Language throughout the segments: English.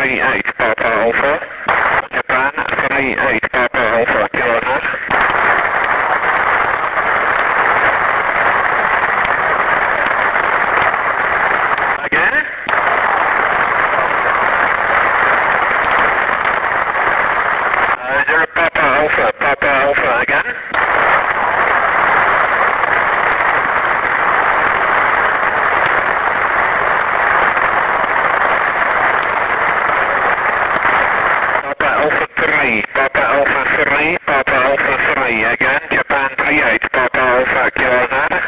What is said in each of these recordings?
38 Papa Alpha. Japan 38 Papa Alpha, kilometer. Again? Zero Papa Alpha again. Papa Alpha 3, again, Japan 38, Papa Alpha, kilometer.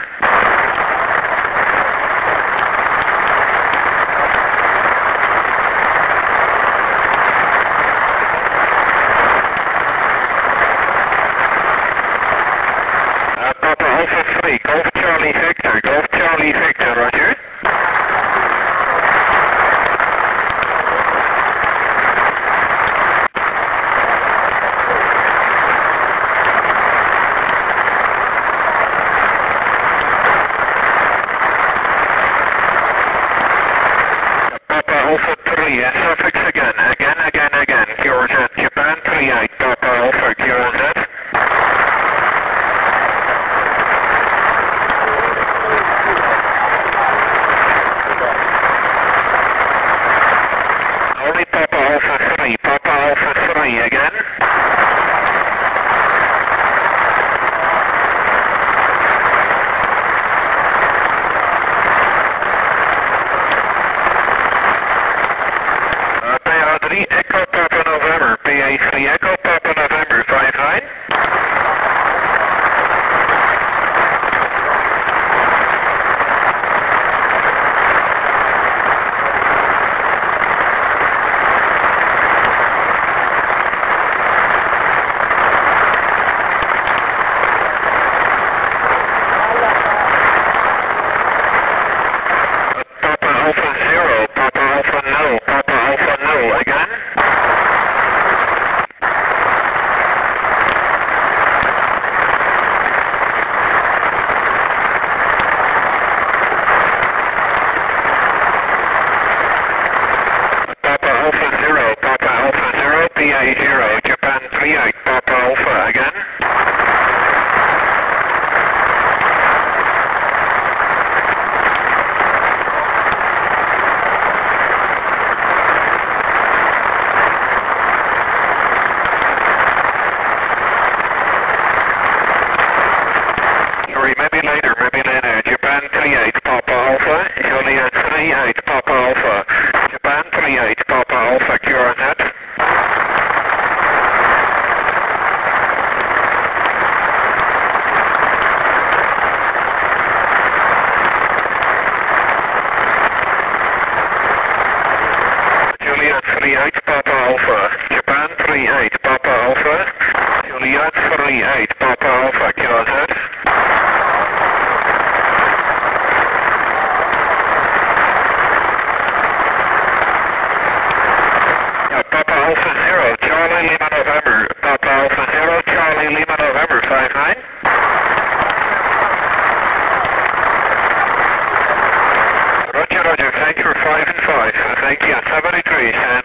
Papa Alpha 3, Golf Charlie Victor, roger. Alpha 3, suffix again, Georgia, Japan 38, Papa Alpha, QNZ. Only Papa Alpha 3 again. PA3 Echo Papa November, PA3 Echo Papa November 59. Papa Alpha 0, Papa Alpha no, again. Papa Alpha 0, PA 0, Japan 38, Papa Alpha again. Sorry, maybe later, Japan 38, Papa Alpha, Juliet 38, Papa Alpha, Japan 38, Papa Alpha, QRZ. Juliet 38, Papa Alpha, Japan 38, Papa Alpha, Juliet 38, Papa Alpha, QRZ. Papa Alpha 0, Charlie Lima November, Papa Alpha 0, Charlie Lima November 59. Roger, thanks for 5 and 5, thank you, 73.